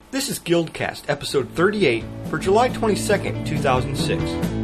This is Guildcast, episode 38, for July 22nd, 2006.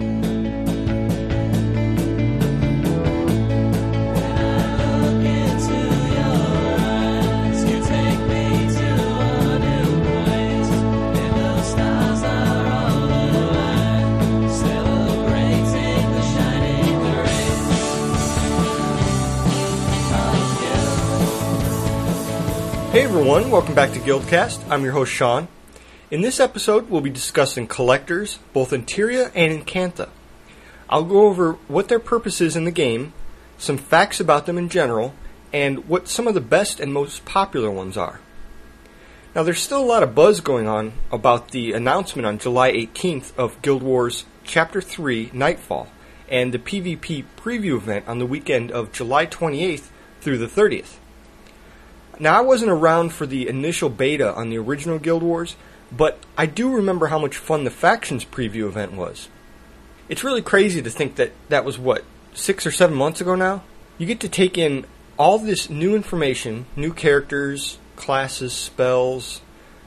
Hey everyone, welcome back to Guildcast. I'm your host Sean. In this episode, we'll be discussing collectors, both in Tyria and in Cantha. I'll go over what their purpose is in the game, some facts about them in general, and what some of the best and most popular ones are. Now there's still a lot of buzz going on about the announcement on July 18th of Guild Wars Chapter 3 Nightfall, and the PvP preview event on the weekend of July 28th through the 30th. Now, I wasn't around for the initial beta on the original Guild Wars, but I do remember how much fun the Factions preview event was. It's really crazy to think that that was, 6 or 7 months ago now? You get to take in all this new information, new characters, classes, spells,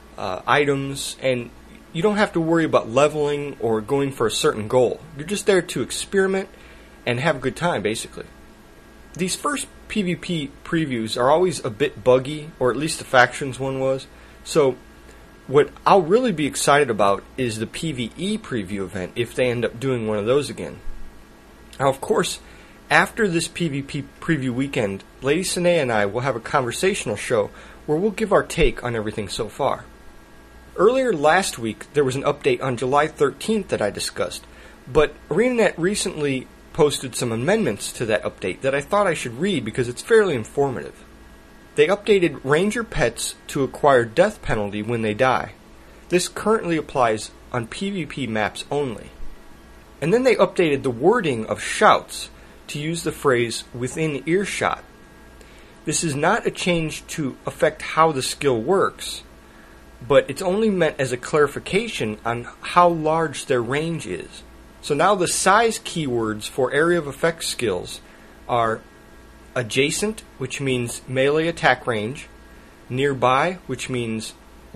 items, and you don't have to worry about leveling or going for a certain goal. You're just there to experiment and have a good time, basically. These first PvP previews are always a bit buggy, or at least the Factions one was. So what I'll really be excited about is the PvE preview event, if they end up doing one of those again. Now, of course, after this PvP preview weekend, Lady Sine and I will have a conversational show where we'll give our take on everything so far. Earlier last week, there was an update on July 13th that I discussed, but ArenaNet recently posted some amendments to that update that I thought I should read because it's fairly informative. They updated Ranger pets to acquire death penalty when they die. This currently applies on PvP maps only. And then they updated the wording of shouts to use the phrase within earshot. This is not a change to affect how the skill works, but it's only meant as a clarification on how large their range is. So now the size keywords for area of effect skills are adjacent, which means melee attack range, nearby, which means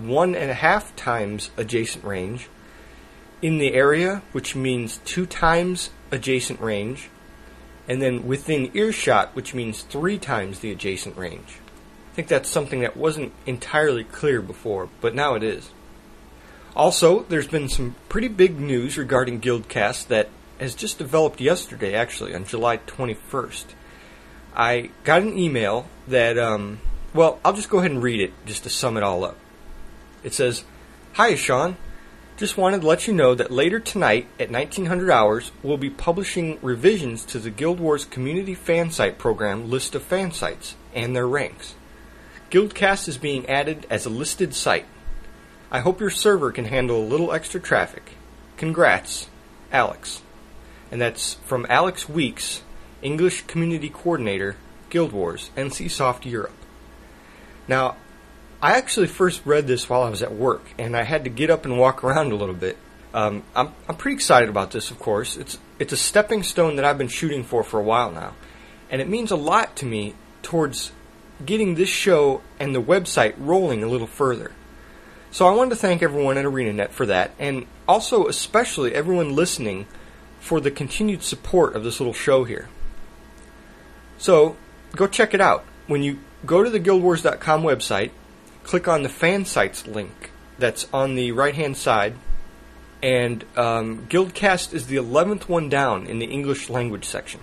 1.5 times adjacent range, in the area, which means 2 times adjacent range, and then within earshot, which means 3 times the adjacent range. I think that's something that wasn't entirely clear before, but now it is. Also, there's been some pretty big news regarding Guildcast that has just developed yesterday, actually, on July 21st. I got an email that, I'll just go ahead and read it just to sum it all up. It says, "Hi, Sean. Just wanted to let you know that later tonight at 1900 hours, we'll be publishing revisions to the Guild Wars Community Fan Site program list of fan sites and their ranks. Guildcast is being added as a listed site. I hope your server can handle a little extra traffic. Congrats, Alex." And that's from Alex Weeks, English Community Coordinator, Guild Wars, NCSoft Europe. Now, I actually first read this while I was at work, and I had to get up and walk around a little bit. I'm pretty excited about this, of course. It's a stepping stone that I've been shooting for a while now, and it means a lot to me towards getting this show and the website rolling a little further. So I wanted to thank everyone at ArenaNet for that, and also especially everyone listening for the continued support of this little show here. So, go check it out. When you go to the guildwars.com website, click on the fan sites link that's on the right-hand side, and Guildcast is the 11th one down in the English language section.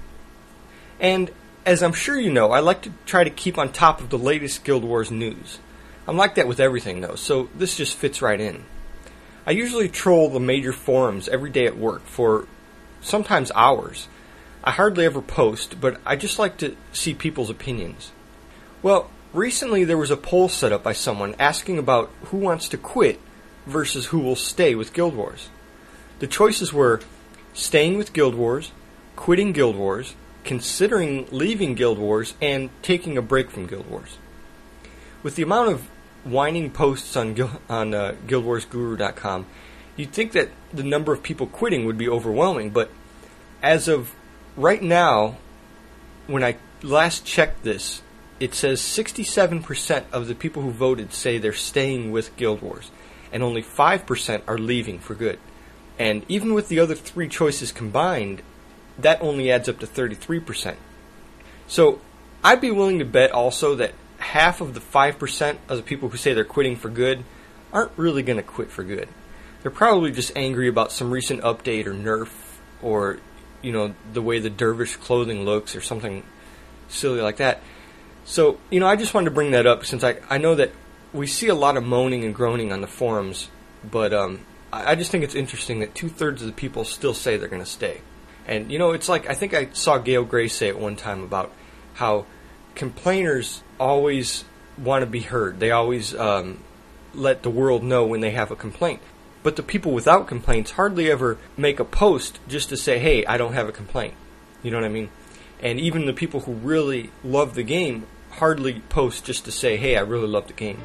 And, as I'm sure you know, I like to try to keep on top of the latest Guild Wars news. I'm like that with everything, though, so this just fits right in. I usually troll the major forums every day at work for sometimes hours. I hardly ever post, but I just like to see people's opinions. Well, recently there was a poll set up by someone asking about who wants to quit versus who will stay with Guild Wars. The choices were staying with Guild Wars, quitting Guild Wars, considering leaving Guild Wars, and taking a break from Guild Wars. With the amount of whining posts on GuildWarsGuru.com, you'd think that the number of people quitting would be overwhelming, but as of right now, when I last checked this, it says 67% of the people who voted say they're staying with Guild Wars, and only 5% are leaving for good. And even with the other three choices combined, that only adds up to 33%. So I'd be willing to bet also that half of the 5% of the people who say they're quitting for good aren't really going to quit for good. They're probably just angry about some recent update or nerf, or, the way the dervish clothing looks or something silly like that. So, I just wanted to bring that up since I know that we see a lot of moaning and groaning on the forums, but I just think it's interesting that 2/3 of the people still say they're going to stay. And, it's like, I think I saw Gail Gray say at one time about how complainers always want to be heard. They always let the world know when they have a complaint. But the people without complaints hardly ever make a post just to say, hey, I don't have a complaint. You know what I mean? And even the people who really love the game hardly post just to say, hey, I really love the game.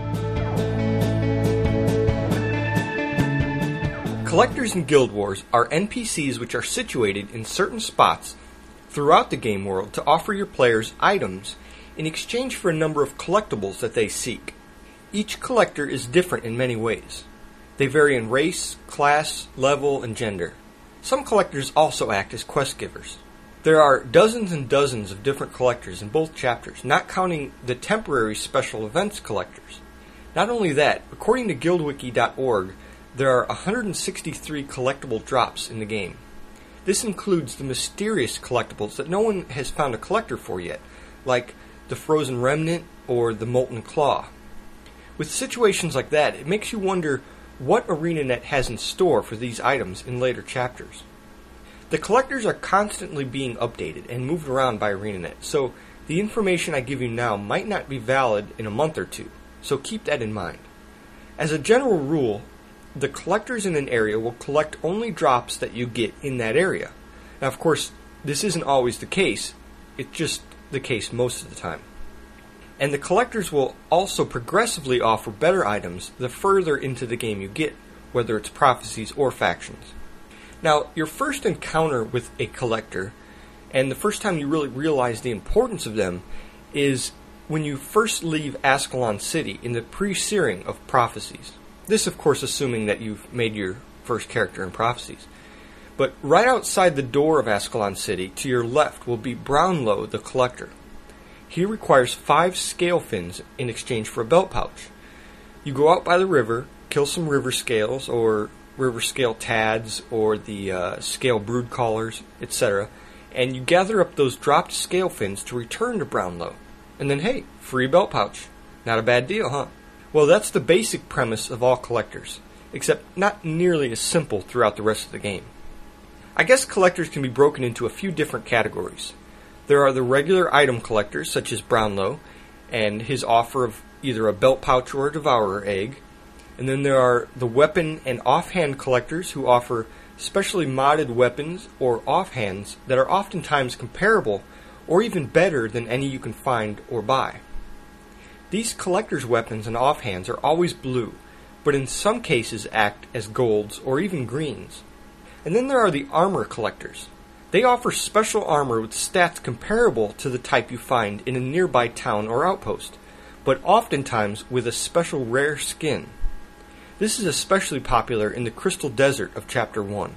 Collectors in Guild Wars are NPCs which are situated in certain spots throughout the game world to offer your players items in exchange for a number of collectibles that they seek. Each collector is different in many ways. They vary in race, class, level, and gender. Some collectors also act as quest givers. There are dozens and dozens of different collectors in both chapters, not counting the temporary special events collectors. Not only that, according to guildwiki.org, there are 163 collectible drops in the game. This includes the mysterious collectibles that no one has found a collector for yet, like the Frozen Remnant or the Molten Claw. With situations like that, it makes you wonder what ArenaNet has in store for these items in later chapters. The collectors are constantly being updated and moved around by ArenaNet, so the information I give you now might not be valid in a month or two, so keep that in mind. As a general rule, the collectors in an area will collect only drops that you get in that area. Now, of course, this isn't always the case. It's just the case most of the time. And the collectors will also progressively offer better items the further into the game you get, whether it's prophecies or factions. Now, your first encounter with a collector, and the first time you really realize the importance of them, is when you first leave Ascalon City in the pre-searing of prophecies. This, of course, assuming that you've made your first character in prophecies. But right outside the door of Ascalon City, to your left, will be Brownlow the Collector. He requires 5 scale fins in exchange for a belt pouch. You go out by the river, kill some river scales, or river scale tads, or the scale brood callers, etc., and you gather up those dropped scale fins to return to Brownlow. And then, hey, free belt pouch. Not a bad deal, huh? Well, that's the basic premise of all collectors, except not nearly as simple throughout the rest of the game. I guess collectors can be broken into a few different categories. There are the regular item collectors, such as Brownlow, and his offer of either a belt pouch or a devourer egg. And then there are the weapon and offhand collectors who offer specially modded weapons or offhands that are oftentimes comparable or even better than any you can find or buy. These collectors' weapons and offhands are always blue, but in some cases act as golds or even greens. And then there are the armor collectors. They offer special armor with stats comparable to the type you find in a nearby town or outpost, but oftentimes with a special rare skin. This is especially popular in the Crystal Desert of Chapter 1.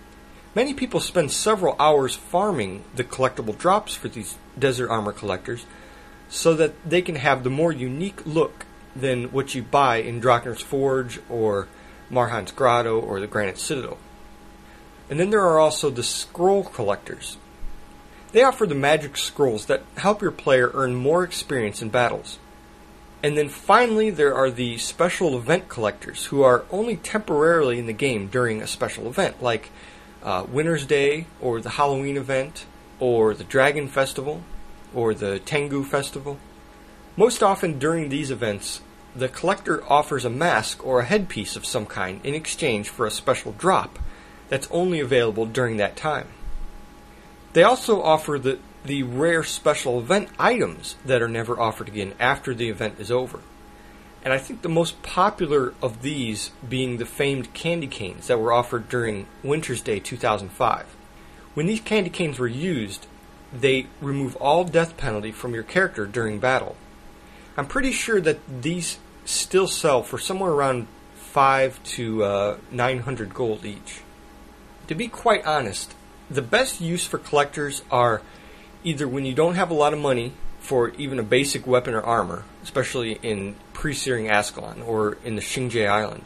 Many people spend several hours farming the collectible drops for these desert armor collectors so that they can have the more unique look than what you buy in Drachner's Forge or Marhan's Grotto or the Granite Citadel. And then there are also the scroll collectors. They offer the magic scrolls that help your player earn more experience in battles. And then finally there are the special event collectors who are only temporarily in the game during a special event, like Winter's Day or the Halloween event or the Dragon Festival or the Tengu Festival. Most often during these events, the collector offers a mask or a headpiece of some kind in exchange for a special drop that's only available during that time. They also offer the rare special event items that are never offered again after the event is over. And I think the most popular of these being the famed candy canes that were offered during Winter's Day 2005. When these candy canes were used, they remove all death penalty from your character during battle. I'm pretty sure that these still sell for somewhere around 5 to 900 gold each. To be quite honest, the best use for collectors are either when you don't have a lot of money for even a basic weapon or armor, especially in pre-searing Ascalon or in the Xingye Island,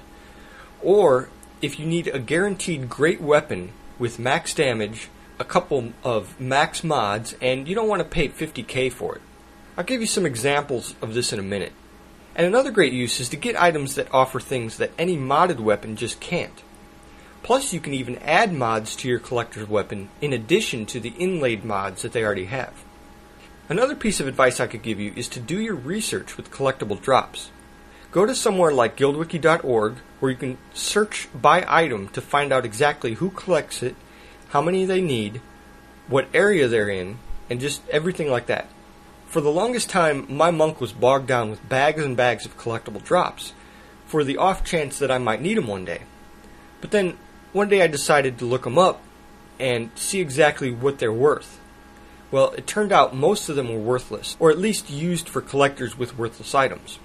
or if you need a guaranteed great weapon with max damage, a couple of max mods, and you don't want to pay 50k for it. I'll give you some examples of this in a minute. And another great use is to get items that offer things that any modded weapon just can't. Plus you can even add mods to your collector's weapon in addition to the inlaid mods that they already have. Another piece of advice I could give you is to do your research with collectible drops. Go to somewhere like guildwiki.org where you can search by item to find out exactly who collects it, how many they need, what area they're in, and just everything like that. For the longest time, my monk was bogged down with bags and bags of collectible drops for the off chance that I might need them one day. But then, one day I decided to look them up and see exactly what they're worth. Well, it turned out most of them were worthless, or at least used for collectors with worthless items.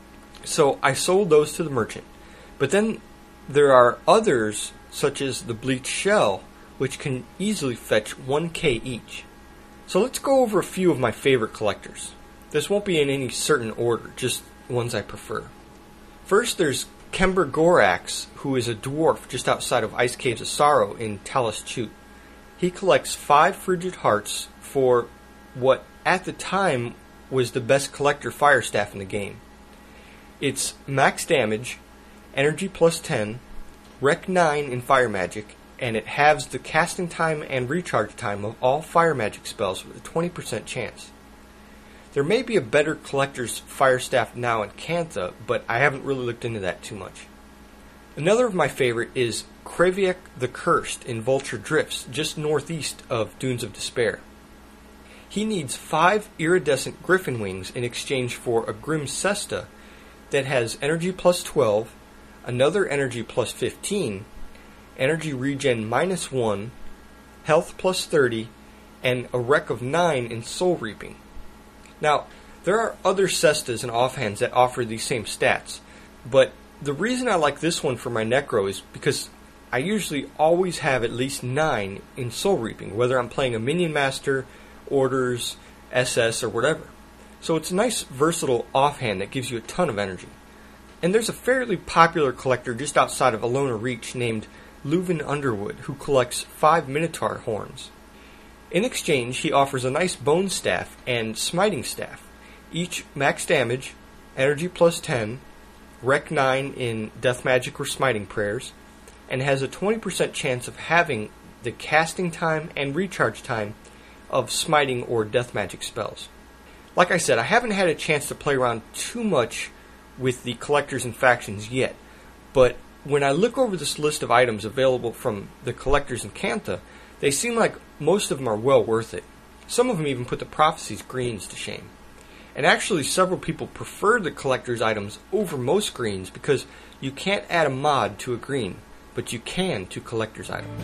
So I sold those to the merchant. But then there are others, such as the bleached shell, which can easily fetch 1k each. So let's go over a few of my favorite collectors. This won't be in any certain order, just ones I prefer. First there's Kember Gorax, who is a dwarf just outside of Ice Caves of Sorrow in Talis Chute. He collects 5 frigid hearts for what at the time was the best collector fire staff in the game. It's max damage, energy plus 10, rec 9 in fire magic, and it halves the casting time and recharge time of all fire magic spells with a 20% chance. There may be a better collector's fire staff now in Cantha, but I haven't really looked into that too much. Another of my favorite is Kreviek the Cursed in Vulture Drifts, just northeast of Dunes of Despair. He needs 5 iridescent griffin wings in exchange for a Grim Cesta that has energy plus 12, another energy plus 15, energy regen minus 1, health plus 30, and a rec of 9 in soul reaping. Now, there are other cestas and offhands that offer these same stats, but the reason I like this one for my Necro is because I usually always have at least 9 in soul reaping, whether I'm playing a minion master, orders, SS, or whatever. So it's a nice versatile offhand that gives you a ton of energy. And there's a fairly popular collector just outside of Alona Reach named Leuven Underwood who collects 5 Minotaur horns. In exchange, he offers a nice bone staff and smiting staff, each max damage, energy plus 10, rec 9 in death magic or smiting prayers, and has a 20% chance of having the casting time and recharge time of smiting or death magic spells. Like I said, I haven't had a chance to play around too much with the collectors and factions yet, but when I look over this list of items available from the collectors in Cantha, they seem like most of them are well worth it. Some of them even put the Prophecies greens to shame. And actually several people prefer the collector's items over most greens because you can't add a mod to a green, but you can to collector's items.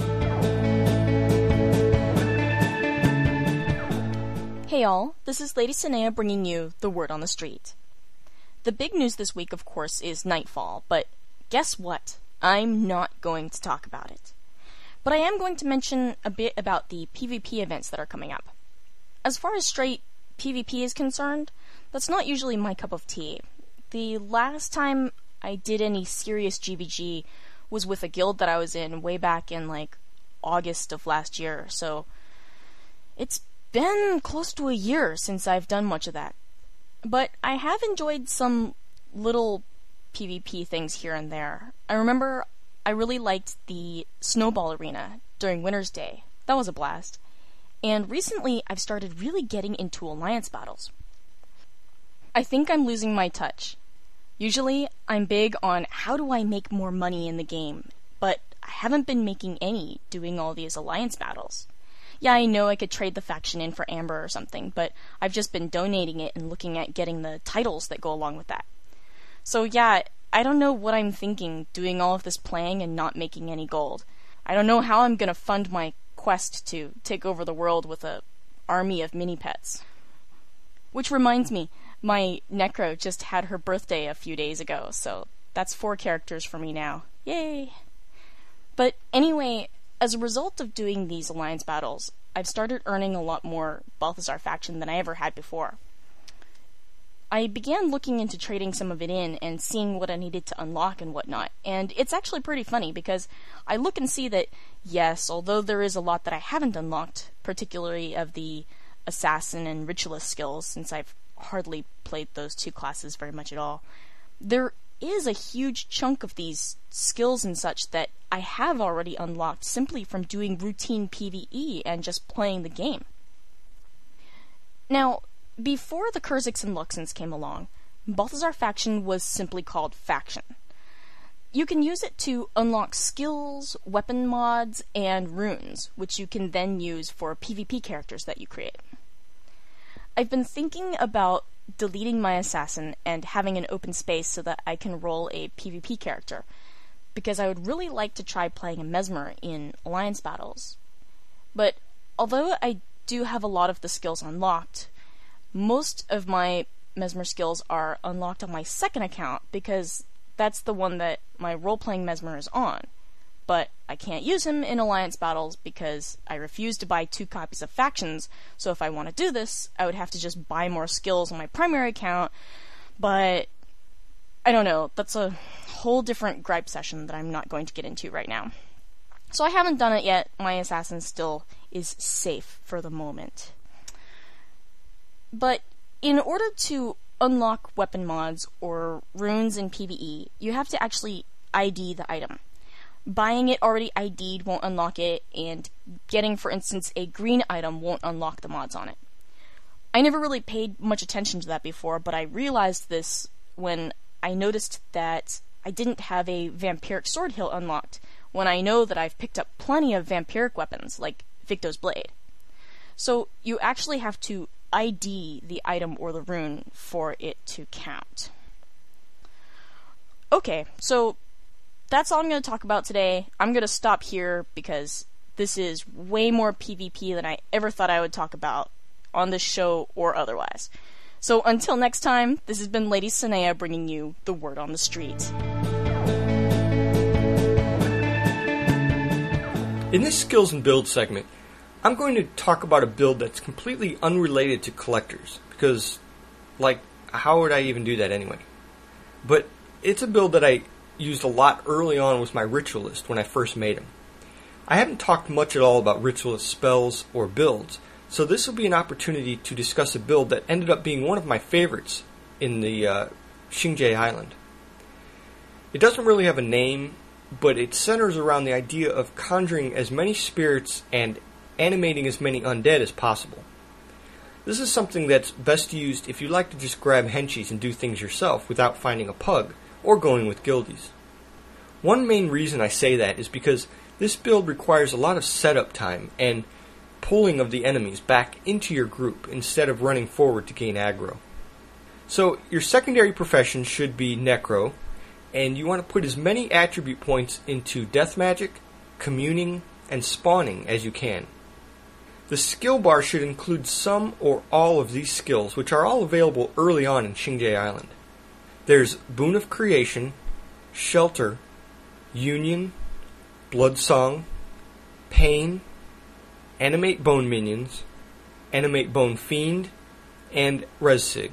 Hey all, this is Lady Sinea bringing you the word on the street. The big news this week, of course, is Nightfall, but guess what? I'm not going to talk about it. But I am going to mention a bit about the PvP events that are coming up. As far as straight PvP is concerned, that's not usually my cup of tea. The last time I did any serious GVG was with a guild that I was in way back in August of last year, so it's been close to a year since I've done much of that. But I have enjoyed some little PvP things here and there. I remember I really liked the Snowball Arena during Winter's Day. That was a blast. And recently I've started really getting into alliance battles. I think I'm losing my touch. Usually I'm big on how do I make more money in the game, but I haven't been making any doing all these alliance battles. Yeah, I know I could trade the faction in for Amber or something, but I've just been donating it and looking at getting the titles that go along with that. So yeah, I don't know what I'm thinking doing all of this playing and not making any gold. I don't know how I'm gonna fund my quest to take over the world with a army of mini-pets. Which reminds me, my Necro just had her birthday a few days ago, so that's 4 characters for me now. Yay! But anyway, as a result of doing these alliance battles, I've started earning a lot more Balthazar faction than I ever had before. I began looking into trading some of it in and seeing what I needed to unlock and whatnot, and it's actually pretty funny because I look and see that, yes, although there is a lot that I haven't unlocked, particularly of the assassin and ritualist skills, since I've hardly played those 2 classes very much at all, there is a huge chunk of these skills and such that I have already unlocked simply from doing routine PvE and just playing the game. Now, before the Kurziks and Luxons came along, Balthazar faction was simply called faction. You can use it to unlock skills, weapon mods, and runes, which you can then use for PvP characters that you create. I've been thinking about deleting my assassin and having an open space so that I can roll a PvP character, because I would really like to try playing a Mesmer in alliance battles. But although I do have a lot of the skills unlocked, most of my Mesmer skills are unlocked on my second account because that's the one that my role-playing Mesmer is on. But I can't use him in alliance battles because I refuse to buy 2 copies of factions, so if I want to do this, I would have to just buy more skills on my primary account, but I don't know, that's a whole different gripe session that I'm not going to get into right now. So I haven't done it yet, my assassin still is safe for the moment. But in order to unlock weapon mods or runes in PvE, you have to actually ID the item. Buying it already ID'd won't unlock it, and getting, for instance, a green item won't unlock the mods on it. I never really paid much attention to that before, but I realized this when I noticed that I didn't have a vampiric sword hilt unlocked, when I know that I've picked up plenty of vampiric weapons, like Victo's Blade. So you actually have to ID the item or the rune for it to count. Okay, so that's all I'm going to talk about today. I'm going to stop here because this is way more PvP than I ever thought I would talk about on this show or otherwise. So until next time, this has been Lady Sanea bringing you the word on the street. In this skills and build segment, I'm going to talk about a build that's completely unrelated to collectors, because, how would I even do that anyway? But it's a build that I used a lot early on with my Ritualist when I first made him. I haven't talked much at all about Ritualist spells or builds, so this will be an opportunity to discuss a build that ended up being one of my favorites in the Xingye Island. It doesn't really have a name, but it centers around the idea of conjuring as many spirits and animating as many undead as possible. This is something that's best used if you like to just grab henchies and do things yourself without finding a pug, or going with guildies. One main reason I say that is because this build requires a lot of setup time and pulling of the enemies back into your group instead of running forward to gain aggro. So your secondary profession should be Necro, and you want to put as many attribute points into Death Magic, Communing, and Spawning as you can. The skill bar should include some or all of these skills, which are all available early on in Xingye Island. There's Boon of Creation, Shelter, Union, Bloodsong, Pain, Animate Bone Minions, Animate Bone Fiend, and Ressig.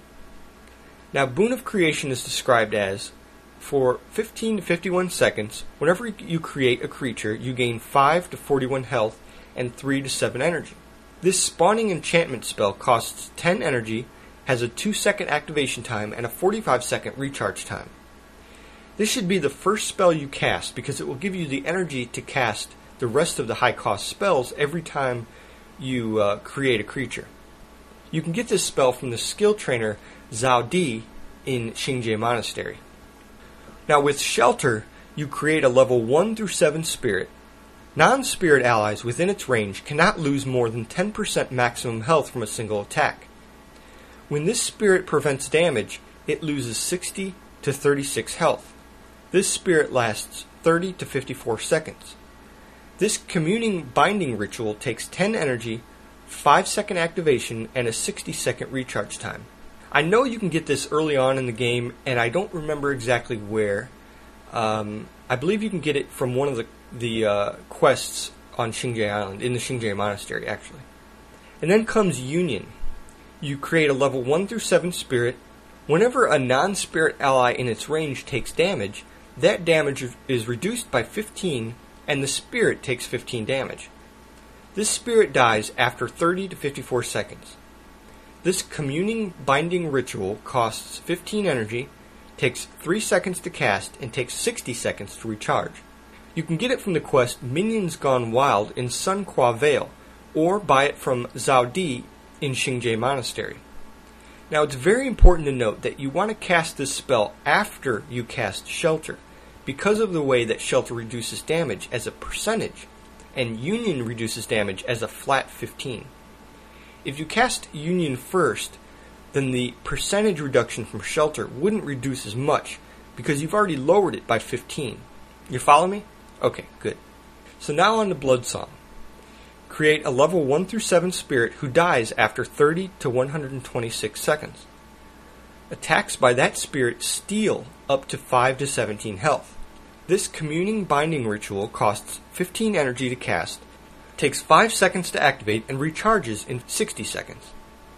Now, Boon of Creation is described as, for 15 to 51 seconds, whenever you create a creature, you gain 5 to 41 health and 3 to 7 energy. This spawning enchantment spell costs 10 energy, has a 2-second activation time, and a 45-second recharge time. This should be the first spell you cast because it will give you the energy to cast the rest of the high-cost spells every time you create a creature. You can get this spell from the skill trainer Zhao Di in Xingye Monastery. Now with Shelter, you create a level 1 through 7 spirit. Non-spirit allies within its range cannot lose more than 10% maximum health from a single attack. When this spirit prevents damage, it loses 60 to 36 health. This spirit lasts 30 to 54 seconds. This communing binding ritual takes 10 energy, 5-second activation, and a 60-second recharge time. I know you can get this early on in the game, and I don't remember exactly where. I believe you can get it from one of the quests on Xingye Island, in the Xingye Monastery, actually. And then comes Union. You create a level 1 through 7 spirit. Whenever a non-spirit ally in its range takes damage, that damage is reduced by 15, and the spirit takes 15 damage. This spirit dies after 30 to 54 seconds. This communing binding ritual costs 15 energy, takes 3 seconds to cast, and takes 60 seconds to recharge. You can get it from the quest Minions Gone Wild in Sun Qua Vale, or buy it from Zhao Di in Xingye Monastery. Now it's very important to note that you want to cast this spell after you cast Shelter, because of the way that Shelter reduces damage as a percentage, and Union reduces damage as a flat 15. If you cast Union first, then the percentage reduction from Shelter wouldn't reduce as much, because you've already lowered it by 15. You follow me? Okay, good. So now on to Bloodsong. Create a level 1 through 7 spirit who dies after 30 to 126 seconds. Attacks by that spirit steal up to 5 to 17 health. This communing binding ritual costs 15 energy to cast, takes 5 seconds to activate, and recharges in 60 seconds.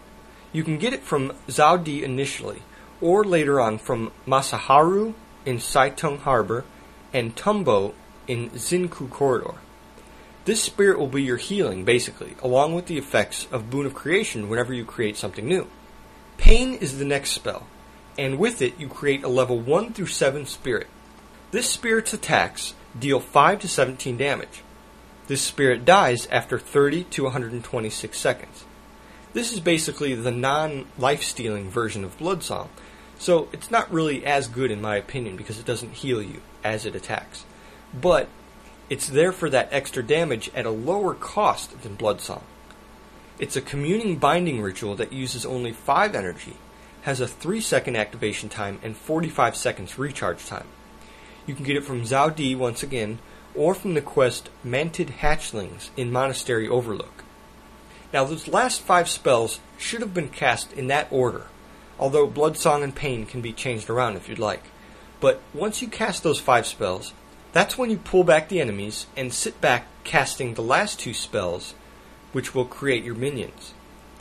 You can get it from Zhao Di initially, or later on from Masaharu in Saitung Harbor and Tumbo in Xinku Corridor. This spirit will be your healing, basically, along with the effects of Boon of Creation whenever you create something new. Pain is the next spell, and with it you create a level 1 through 7 spirit. This spirit's attacks deal 5 to 17 damage. This spirit dies after 30 to 126 seconds. This is basically the non-life-stealing version of Bloodsong, so it's not really as good in my opinion because it doesn't heal you as it attacks. But it's there for that extra damage at a lower cost than Bloodsong. It's a communing binding ritual that uses only 5 energy, has a 3-second activation time, and 45 seconds recharge time. You can get it from Zhao Di once again, or from the quest Manted Hatchlings in Monastery Overlook. Now those last 5 spells should have been cast in that order, although Bloodsong and Pain can be changed around if you'd like. But once you cast those 5 spells, that's when you pull back the enemies and sit back casting the last 2 spells, which will create your minions.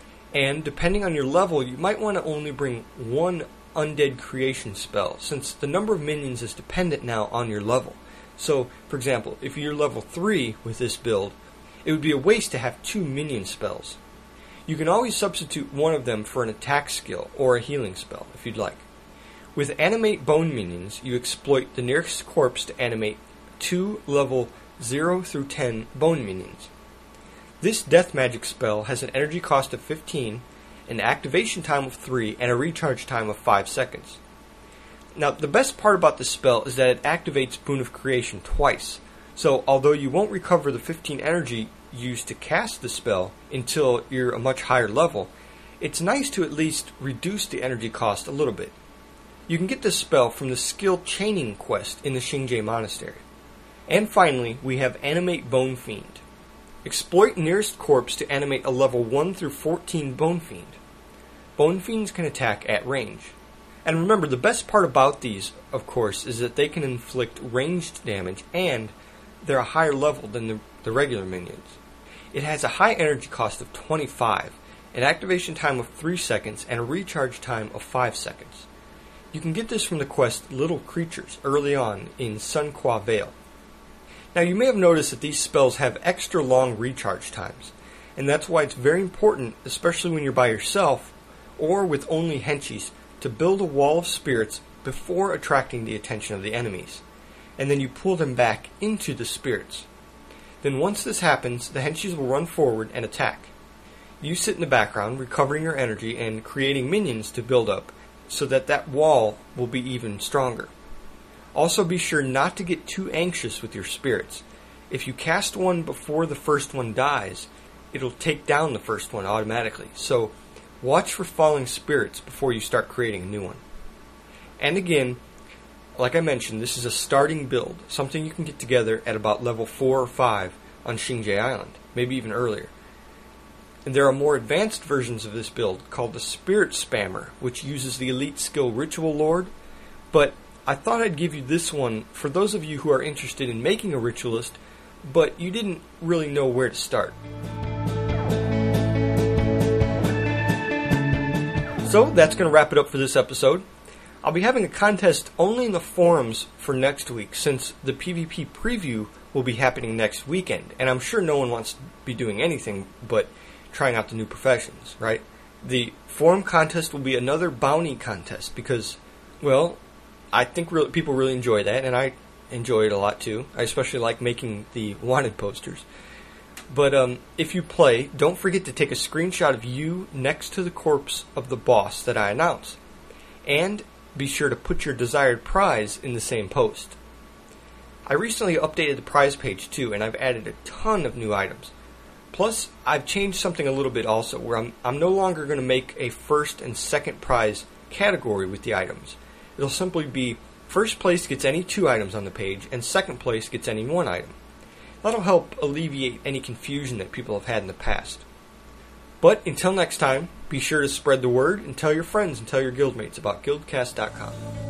And depending on your level, you might want to only bring 1 undead creation spell, since the number of minions is dependent now on your level. So, for example, if you're level 3 with this build, it would be a waste to have 2 minion spells. You can always substitute one of them for an attack skill or a healing spell, if you'd like. With Animate Bone Minions, you exploit the nearest corpse to animate 2 level 0 through 10 Bone Minions. This Death Magic spell has an energy cost of 15, an activation time of 3, and a recharge time of 5 seconds. Now, the best part about this spell is that it activates Boon of Creation twice, so although you won't recover the 15 energy used to cast the spell until you're a much higher level, it's nice to at least reduce the energy cost a little bit. You can get this spell from the Skill Chaining quest in the Xingye Monastery. And finally, we have Animate Bone Fiend. Exploit nearest corpse to animate a level 1 through 14 Bone Fiend. Bone Fiends can attack at range. And remember, the best part about these, of course, is that they can inflict ranged damage, and they're a higher level than the regular minions. It has a high energy cost of 25, an activation time of 3 seconds, and a recharge time of 5 seconds. You can get this from the quest Little Creatures early on in Sun Qua Vale. Now you may have noticed that these spells have extra long recharge times, and that's why it's very important, especially when you're by yourself or with only henchies, to build a wall of spirits before attracting the attention of the enemies, and then you pull them back into the spirits. Then once this happens, the henchies will run forward and attack. You sit in the background, recovering your energy and creating minions to build up, so that wall will be even stronger. Also be sure not to get too anxious with your spirits. If you cast one before the first one dies, it'll take down the first one automatically. So watch for falling spirits before you start creating a new one. And again, like I mentioned, this is a starting build, something you can get together at about level 4 or 5 on Xingye Island, maybe even earlier. And there are more advanced versions of this build called the Spirit Spammer, which uses the elite skill Ritual Lord, but I thought I'd give you this one for those of you who are interested in making a ritualist, but you didn't really know where to start. So that's going to wrap it up for this episode. I'll be having a contest only in the forums for next week, since the PvP preview will be happening next weekend, and I'm sure no one wants to be doing anything but trying out the new professions, right? The forum contest will be another bounty contest because, well, I think people really enjoy that, and I enjoy it a lot too. I especially like making the wanted posters. But if you play, don't forget to take a screenshot of you next to the corpse of the boss that I announce. And be sure to put your desired prize in the same post. I recently updated the prize page too, and I've added a ton of new items. Plus, I've changed something a little bit also, where I'm no longer going to make a first and second prize category with the items. It'll simply be first place gets any 2 items on the page, and second place gets any 1 item. That'll help alleviate any confusion that people have had in the past. But until next time, be sure to spread the word and tell your friends and tell your guildmates about Guildcast.com.